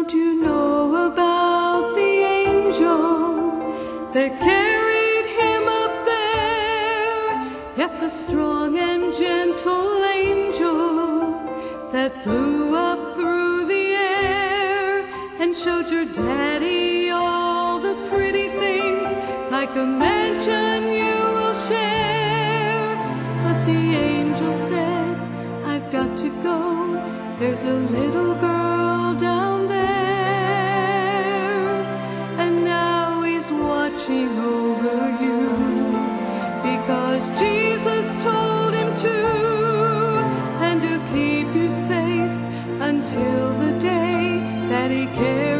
Don't you know about the angel that carried him up there? Yes, a strong and gentle angel that flew up through the air and showed your daddy all the pretty things like a mansion you will share. But the angel said, I've got to go. There's a little girl down there, and now he's watching over you, because Jesus told him to, and he'll keep you safe until the day that he cares.